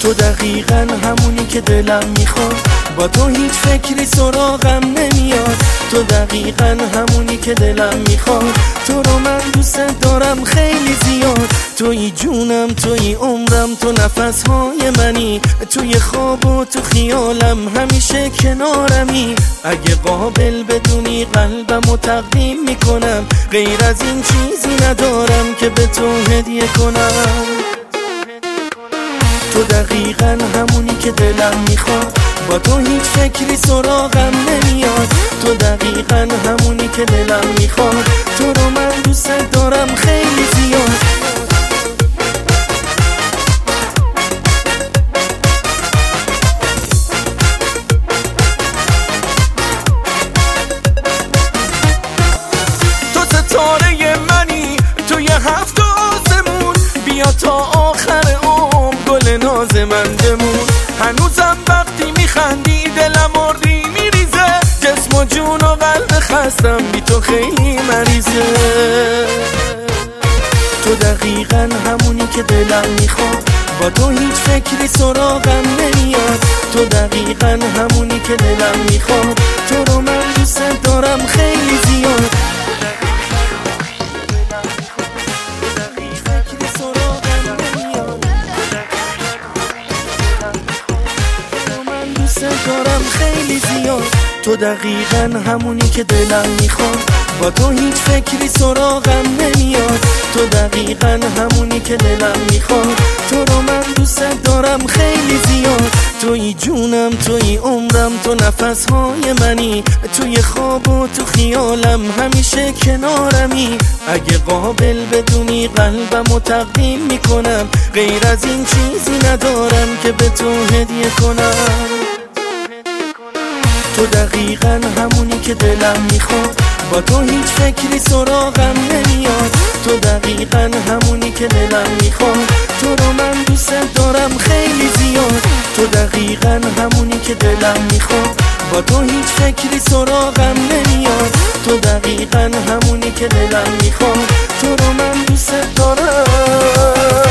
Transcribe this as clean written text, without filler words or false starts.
تو دقیقاً همونی که دلم میخواد، با تو هیچ فکری سراغم نمیاد. تو دقیقاً همونی که دلم میخواد، تو رو من دوست دارم خیلی زیاد. توی جونم، توی عمرم، تو نفسهای منی، توی خواب و تو خیالم همیشه کنارمی. اگه قابل بدونی قلبم و تقدیم میکنم، غیر از این چیزی ندارم که به تو هدیه کنم. تو دقیقاً همونی که دلم میخواد، با تو هیچ فکری سراغم نمیاد. تو دقیقاً همونی که دلم میخواد، تو رو من دوست دارم خیلی زیاد. تو ستاره منی توی هفت آسمون، بیا تا آخر عمر گل ناز من بمون. هنوزم وقتی میخندی دلم مردی میریزه، جسم و جون و قلب خستم بی تو خیلی مریضه. تو دقیقاً همونی که دلم میخواد، با تو هیچ فکری سراغم نمیاد. تو دقیقاً همونی که دلم میخواد، تو رو من دوست دارم خیلی زیاد. دارم خیلی زیاد. تو دقیقاً همونی که دلم میخواد، با تو هیچ فکری سراغم نمیاد. تو دقیقاً همونی که دلم میخواد، تو رو من دوست دارم خیلی زیاد. توی جونم، توی عمرم، تو نفسهای منی، توی خواب و تو خیالم همیشه کنارمی. اگه قابل بدونی قلبم و تقدیم میکنم، غیر از این چیزی ندارم که به تو هدیه کنم. تو دقیقاً همونی که دلم میخواد، با تو هیچ فکری سراغم نمیاد. تو دقیقاً همونی که دلم میخواد، تو رو من دوست دارم خیلی زیاد. تو دقیقاً همونی که دلم میخواد، با تو هیچ فکری سراغم نمیاد. تو دقیقاً همونی که دلم میخواد، تو رو من دوست دارم.